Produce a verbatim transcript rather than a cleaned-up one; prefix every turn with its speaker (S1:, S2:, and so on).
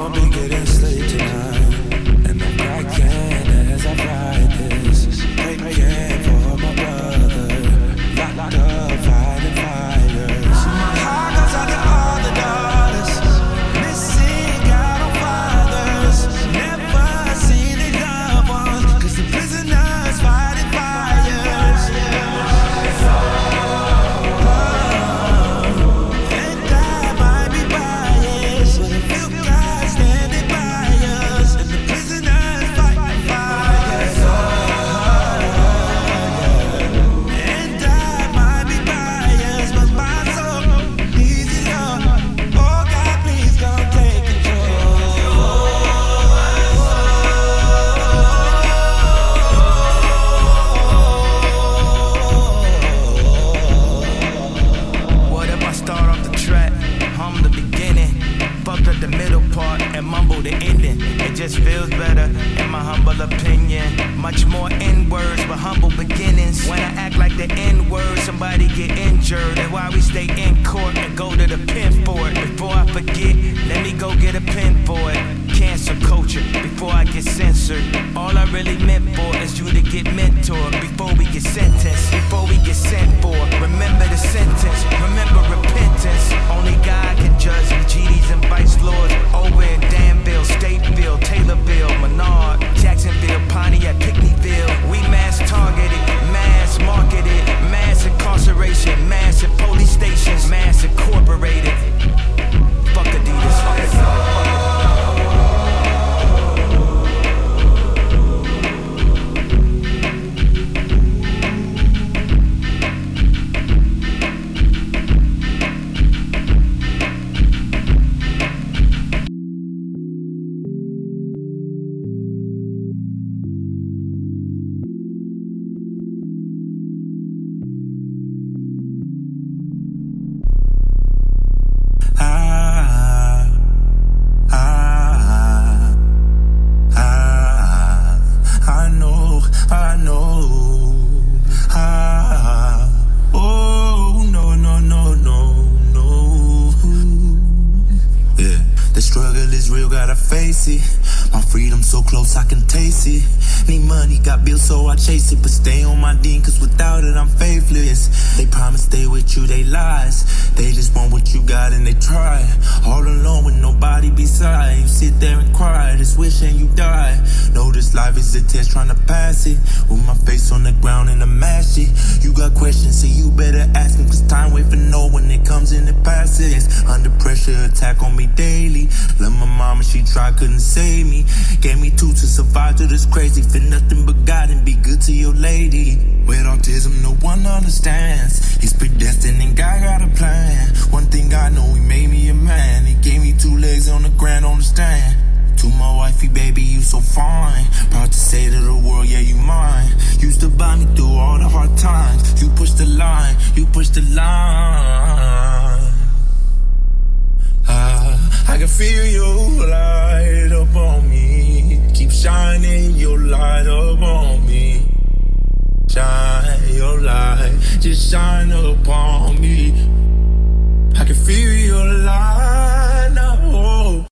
S1: won't be getting sleep tonight. And I'm cracking as I ride this. Praying for my brother, locked up fighting fires. How goes out to all the daughters, missing out on fathers, never seen their loved ones, cause the prisoners fighting fires. Oh, and I might be biased, but if you guys standing by us, and the prisoners fighting fires. And I might be biased, but my soul needs your love. Oh God, please come take control.
S2: What if I start off the track, hum the beginning, fucked up the middle part, and mumble the ending? It just feels better, in my humble opinion. Much more N-words, but humble beginnings. When I act like the N-word, somebody get injured. And why we stay in court and go to the pen for it. Before I forget, let me go get a pen for it. Cancel culture, before I get censored. All I really meant for is you to get mentored. Before we get sentenced, before we get sent for. Remember the sentence, remember repentance. Only God can judge me. G Ds and vice lords over in Danville, Stateville, Taylorville, Menard, Jacksonville, Pontiac, Pickneyville. We mass targeted, mass marketed, mass incarceration, mass at police stations, mass incorporated. Fuck Adidas.
S1: Ah, ah, ah, I know, I know. Ah, oh, no, no, no, no, no. Yeah, the struggle is real, gotta face it. My freedom so close, I can taste it. Need money, got bills, so I chase it. But stay on my D, cause without it, I'm faithless. They promise stay with you, they lies. They just want what you got and they try. All alone with nobody beside. You sit there and cry, just wishing you die. Know this life is a test, trying to pass it. With my face on the ground and I mash it. You got questions, so you better ask them. Cause time wait for no one, it comes and it passes. Under pressure, attack on me daily. Love my mama, she tried, couldn't save me. Gave me two to survive to this crazy. For nothing but God and be good to your lady. With autism, no one understands. It's predestined and God got a plan. One thing I know, he made me a man. He gave me two legs on the ground on the stand. To my wifey, baby, you so fine. Proud to say to the world, yeah, you mine. Used to buy me through all the hard times. You push the line, you push the line. Ah, I can feel your light up on me. Keep shining your light up on me. Shine your light, just shine upon me. I can feel your light